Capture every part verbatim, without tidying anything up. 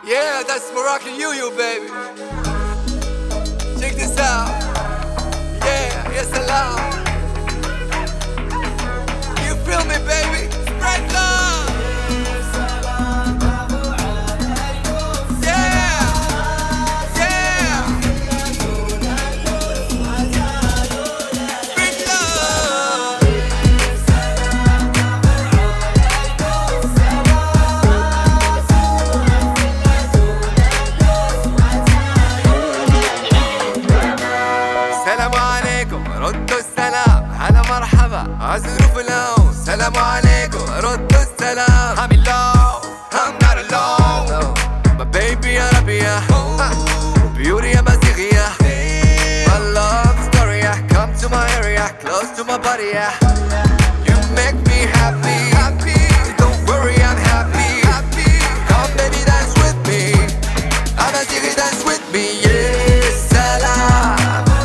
Yeah, that's Moroccan you-you, baby. Check this out. Yeah, yes, salam. You feel me, baby? Spread love. Yeah, yeah. Spread love. السلام عليكم ردوا السلام هلا مرحبا عزروا في اللون السلام عليكم ردوا السلام I'm in love I'm not alone My baby يا ربيع Beauty يا مزيغية My love story yeah. Come to my area Close to my body yeah. You make me happy Don't worry I'm happy Come baby dance with me I'm a ziggy dance with me Yeah salam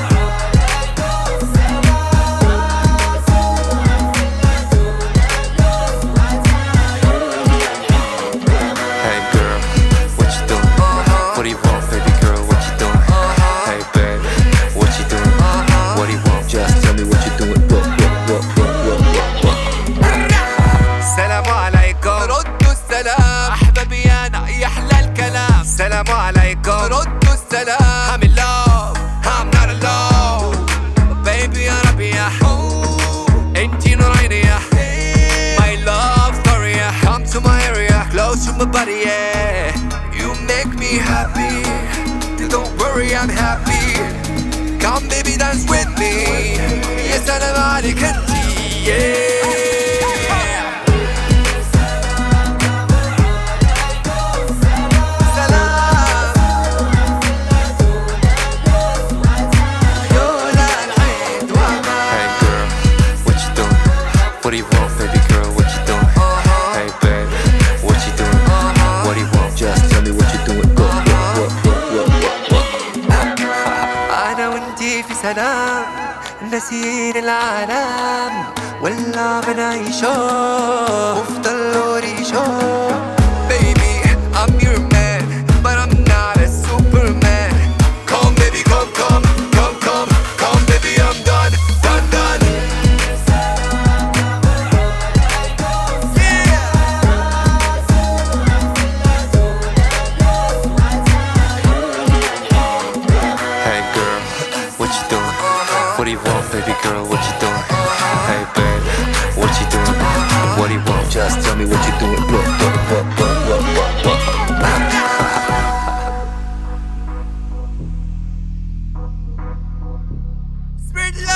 السلام عليكم ردوا السلام I'm in love I'm not alone Baby يا ربيع انتي نوريني My love story yeah. Come to my area Close to my body yeah You make me happy Don't worry I'm happy Come baby dance with me يا سلام عليك انتي yeah What do you want, baby girl? What you doing? Uh-huh. Hey, baby, what you doing? Uh-huh. What do you want? Just tell me what you doing. Go, go, go, go, go, go. أنا وأنتي في سلام نسير العالم ولا بنعيشه وفضل وريشه Baby, I'm your man But I'm not a superman Come baby, come, come, come, come Come baby, I'm done, done, done What do you want, baby girl? What you doing? Hey, baby, what you doing? What do you want? Just tell me what you doing. What, what, what, what, what, what, what. Spread